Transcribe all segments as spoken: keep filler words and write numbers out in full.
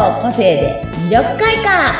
の個性で魅力開花。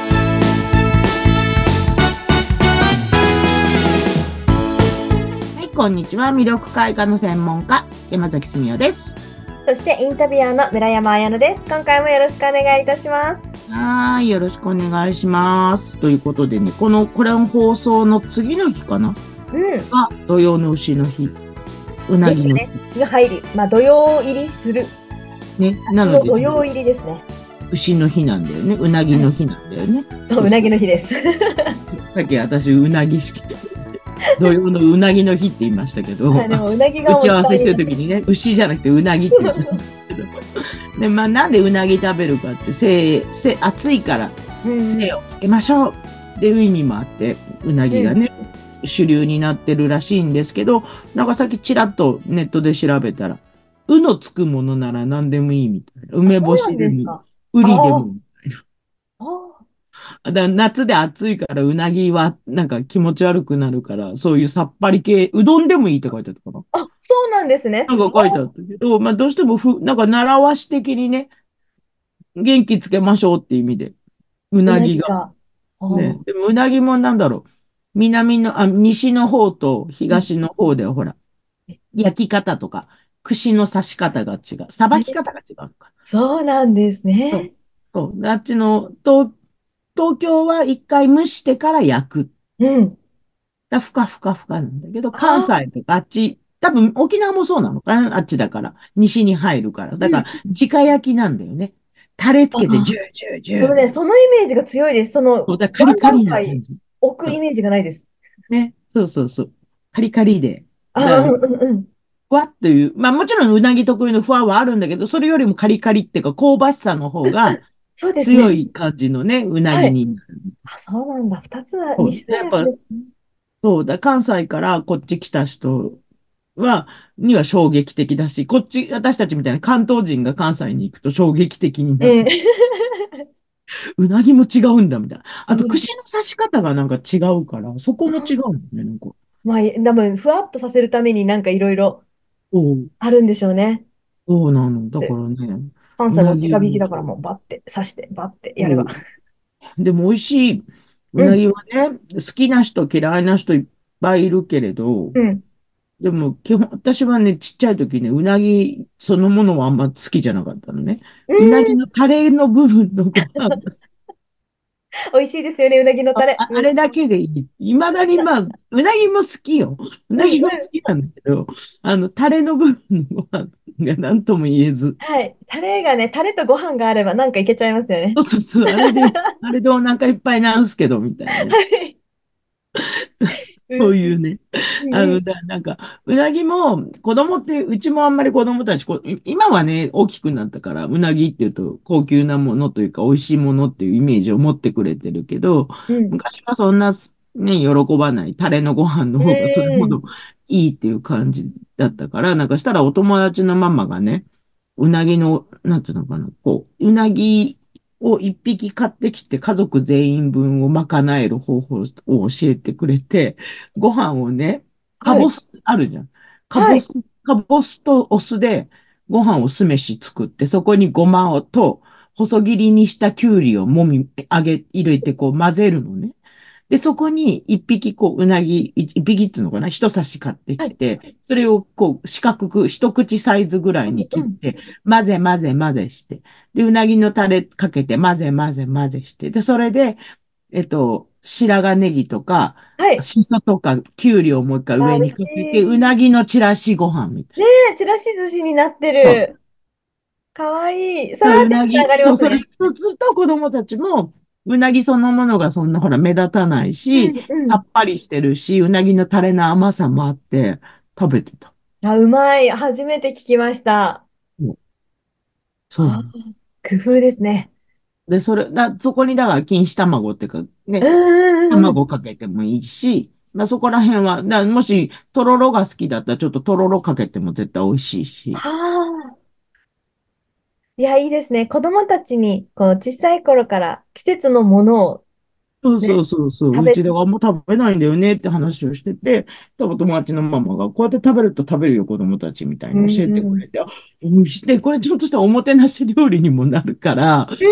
はい、こんにちは。魅力開花の専門家、山崎澄代です。 そしてインタビュアーの村山彩乃です。今回もよろしくお願いいたします。 はい、よろしくお願いします。ということでね、この、これの放送の次の日かな、 うん。 が土曜の牛の日。うなぎの日。 ね、が入り、まあ土曜入りする。 ね、なので、 土曜入りですね。 牛の日なんだよね。うなぎの日なんだよね。 そう、うなぎの日です。 さっき私、うなぎ式。土曜のうなぎの日って言いましたけど、 はい、でもうなぎが打ち合わせしてる時にね、牛じゃなくてうなぎって言ったんですけど。で、まあ、なんでうなぎ食べるかって、せ、せ、暑いから、精をつけましょうっていう意味もあって、うなぎがね、うん、主流になってるらしいんですけど、なんかさっきちらっとネットで調べたら、うのつくものなら何でもいいみたいな。梅干しでも、うりでも。だ夏で暑いからうなぎはなんか気持ち悪くなるから、そういうさっぱり系、うどんでもいいって書いてあったかな。 あ、そうなんですね。 なんか書いてあったけど、まあどうしてもふ、なんか習わし的にね、元気つけましょうっていう意味で、ううなぎが。 なぎが。 ね。でもうなぎもなんだろう。南の、あ、西の方と東の方ではほら、焼き方とか、串の刺し方が違う。さばき方が違うのか。 そうなんですね。 そう。そう。あっちの、東、東京は一回蒸してから焼く。 うん。 だふかふかふかなんだけど、関ああ、 西とかあっち、多分沖縄もそうなのかな、あっちだから。西に入るから。だから、 うん。 直焼きなんだよね。タレつけて、ジュあ、 ージュージュー。 そのね、そのイメージが強いです。その、 そうだ、カリワンカリ段階な感じ。そう。 置くイメージがないです。 ね。そうそうそう。カリカリで。 ああ、 だ、 うんうんうん。 ふわっという、まあもちろんうなぎ特有のふわはあるんだけど、それよりもカリカリっていうか香ばしさの方がそうですね。 強い感じのね、うなはい。 ぎになる。 あ、そうなんだ。二つは、二そう。 種類あるんやっぱ、 ですね。 そうだ、関西からこっち来た人は、には衝撃的だし、こっち、私たちみたいな関東人が関西に行くと衝撃的になる。 うん。 うなぎも違うんだ、みたいな。あと、 そうです。 串の刺し方がなんか違うから、そこも違うんだよね、なんか。 まあ、多分、ふわっとさせるためになんかいろいろそう、 あるんでしょうね。 そうなの。だかで、 らね、 関西も直うなぎ引きだからもうバッて刺して、バッてやれば。 そう。でも美味しい。ううん、 なぎはね、好きな人嫌いな人いっぱいいるけれど、 うん。 でも基本、私はね、ちっちゃい時ね、うなぎそのものはあんま好きじゃなかったのね。 ううなぎん、 のタレの部分のご飯が、 美味しいですよね、うなぎのタレ。 あ、 うん、 あれだけでいい。いまだにまあ、うなぎも好きよ。ううん、 なぎも好うん。 きなんだけど、あの、タレの部分のご飯が何とも言えず。 はい。タレがね、タレとご飯があればなんかいけちゃいますよね。 そうそうそう、あれで、あれでお腹いっぱいなんすけど、みたいなね。 はい。うん、 そういうね。 うん、 あの、 うん。 だ、なんか、うなぎも、子供って、うちもあんまり子供たち、こう今はね、大きくなったから、うなぎっていうと、高級なものというか、美味しいものっていうイメージを持ってくれてるけど、 うん昔はそんな、ね、喜ばない、タレのご飯のう方がそれほどん。 いいっていう感じだったから、なんかしたらお友達のママがね、うなぎの、なんていうのかな、こう、うなぎを一匹買ってきて家族全員分を賄える方法を教えてくれて、ご飯をね、かはい。 ぼす、あるじゃん。かはい。 ぼす、かぼすとお酢でご飯を酢飯作って、そこにごまをと細切りにしたきゅうりをもみ、あげ、入れてこう混ぜるのね。で、そこに一匹こう、うなぎ、い一匹っつうのかな、一刺し買ってはい。 きて、それをこう、四角く、一口サイズぐらいにうんうん。 切って、混ぜ混ぜ混ぜして、で、うなぎのタレかけて混ぜ混ぜ混ぜして、で、それで、えっと、白髪ネギとか、 はい。 しそとか、きゅうりをもう一回あ、 上美味しにかけて、うい。 なぎのちらしご飯みたいねえ、ちらし寿司になってな。そうる。かわいい。それだからはテンション上うなぎ、そう、それ、 がりますね。 そうすると子供たちも、うなぎそのものがそんなほら目立たないし、 うんうん。 さっぱりしてるし、うなぎのタレの甘さもあって食べてた。 あ、うまい。初めて聞きました。 そう。そあ、 う。 工夫ですね。 で、それ、だ、そこにだから錦糸卵っていうか、 うんね、 うんうんうん。 卵かけてもいいし、まあそこら辺は、だもし、とろろが好きだったら、ちょっととろろかけても絶対美味しいし。 はあ。いや、いいですね。子供たちに、こう、小さい頃から季節のものをそうそね、 うそうそう。 食べ、 うちではあんま食べないんだよねって話をしてて、多分友達のママがこうやって食べると食べるよ子供たちみたいうん、 に教えうん、 てくれて、あ、うんで、これちょっとしたおもてなし料理にもなるから、 うん、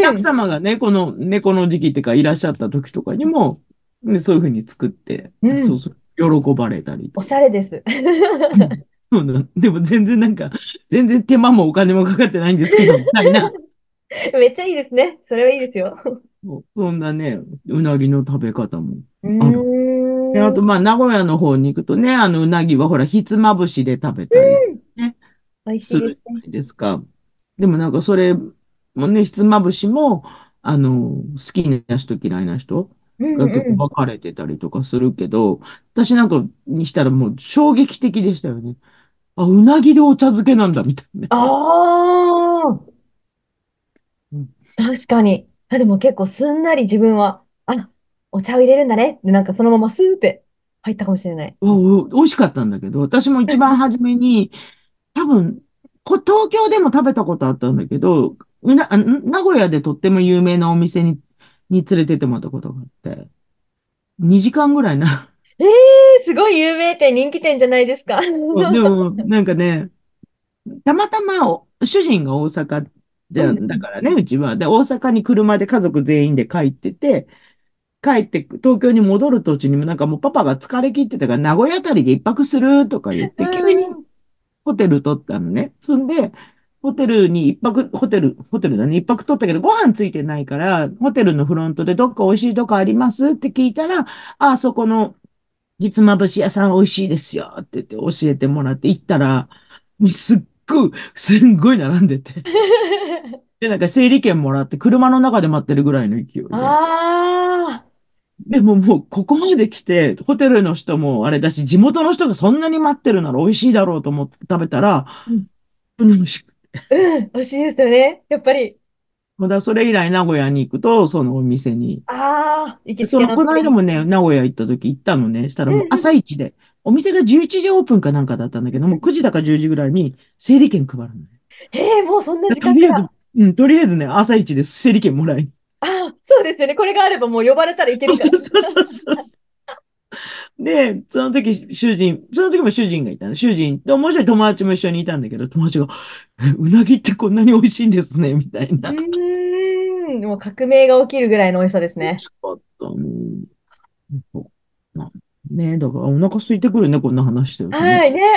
お客うん。 様がね、この猫の時期っていうかいらっしゃった時とかにも、ね、そういうふうに作って、 うん。 そうそう、喜ばれたりとか。 おしゃれです。 うんそうなの。でも全然なんか、全然手間もお金もかかってないんですけど、みたいな。 めっちゃいいですね。それはいいですよ。 そうそんなね、うなぎの食べ方もうある。で、あーん。 と、まあ、名古屋の方に行くとね、あの、うなぎはほら、ひつまぶしで食べたりね、 美味しすいですね。 るじゃないですか。でもなんかそれもね、ひつまぶしも、あの、好きな人嫌いな人うんが結構うん。 分かれてたりとかするけど、私なんかにしたらもう衝撃的でしたよね。あ、うなぎでお茶漬けなんだ、みたいな。 ああ、 うん確かに。あ、でも結構すんなり自分は、あ、お茶を入れるんだねってなんかそのままスーって入ったかもしれない。 おお美味しかったんだけど、私も一番初めに、多分、こ、東京でも食べたことあったんだけど、うな、あ名古屋でとっても有名なお店に、に連れてってもらったことがあって、にじかんぐらいな。 ええー、すごい有名店、人気店じゃないですか。 でも、なんかね、たまたまお主人が大阪で、 うんうんだからね、うちは。で、大阪に車で家族全員で帰ってて、帰ってく、東京に戻る途中にもなんかもうパパが疲れ切ってたから、名古屋あたりで一泊するとか言っうて、急にんホテル取ったのね。そんで、ホテルに一泊、ホテル、ホテルだね、一泊取ったけど、ご飯ついてないから、ホテルのフロントでどっか美味しいとこありますって聞いたら、あ、そこのひつまぶし屋さん美味しいですよって言って教えてもらって行ったら、もうすっごい、すっごい並んでて。で、なんか整理券もらって車の中で待ってるぐらいの勢いで。 ああ、 でももうここまで来て、ホテルの人もあれだし、地元の人がそんなに待ってるなら美味しいだろうと思って食べたら、 うん、 本当に美味しくうん、美味しいですよね。やっぱり。 まだそれ以来名古屋に行くと、そのお店に。 ああ、行きつその、このけのところ。 間もね、名古屋行った時行ったのね。したらもううんうん。 朝一で、お店がじゅういちじオープンかなんかだったんだけども、くじだかじゅうじぐらいに整理券配るのね。 ええ、もうそんな時とりあえず、 間から。 うん、とりあえずね、朝一で整理券もらいに。 ああ、そうですよね。これがあればもう呼ばれたらいけそうるから。 そうそうそう。で、その時、主人、その時も主人がいたの。主人ともう一人友達も一緒にいたんだけど、友達が、えうなぎってこんなに美味しいんですね、みたいうな。 ーん、もう革命が起きるぐらいの美味しさですね。 美味しかったね。そうなねだからお腹空いてくるね、こんな話してるとね。 はいね。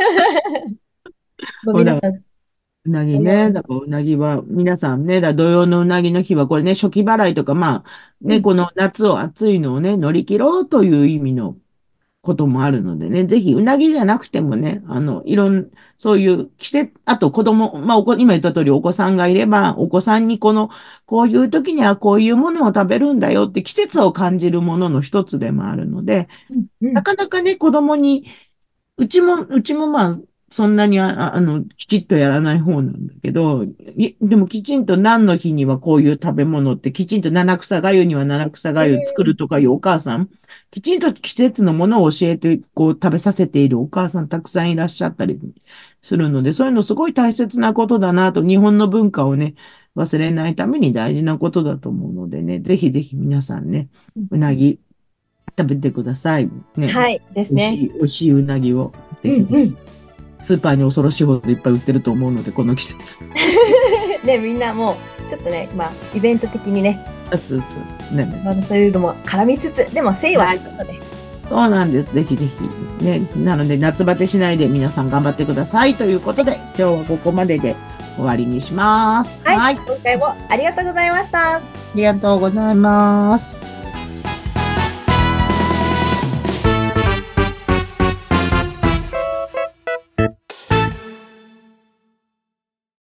もうほら、 皆さん、 うなぎね。 このように。 だからうなぎは、皆さんね、だ土曜のうなぎの日は、これね、初期払いとか、まあ、ね、 うん、 この夏を暑いのをね、乗り切ろうという意味のこともあるのでね、ぜひ、うなぎじゃなくてもね、あの、いろん、そういう季節、あと子供、まあ、お子今言った通りお子さんがいれば、お子さんにこの、こういう時にはこういうものを食べるんだよって季節を感じるものの一つでもあるので、 うん、うなん。 かなかね、子供にうちも、うちもまあ、そんなにあ、あの、きちっとやらない方なんだけど、いでもきちんと何の日にはこういう食べ物って、きちんと七草がゆには七草がゆ作るとかいうお母さん、きちんと季節のものを教えて、こう食べさせているお母さんたくさんいらっしゃったりするので、そういうのすごい大切なことだなと、日本の文化をね、忘れないために大事なことだと思うのでね、ぜひぜひ皆さんね、 うんうなぎ食べてください。ね。 はい、ですね。 美味しい、美味しいうなぎを、ぜひぜひ。 うんうん。 スーパーに恐ろしいほどいっぱい売ってると思うので、この季節。 ね、みんなもう、ちょっとね、まあ、イベント的にね、 あそうそうそう。ね。 まあ、そういうのも絡みつつ、でも、誠意はつくので。 そうなんです。ぜひぜひ。ね。なので、夏バテしないで皆さん頑張ってください。ということで、今日はここまでで終わりにします。 はい、 はい。 今回もありがとうございました。 ありがとうございます。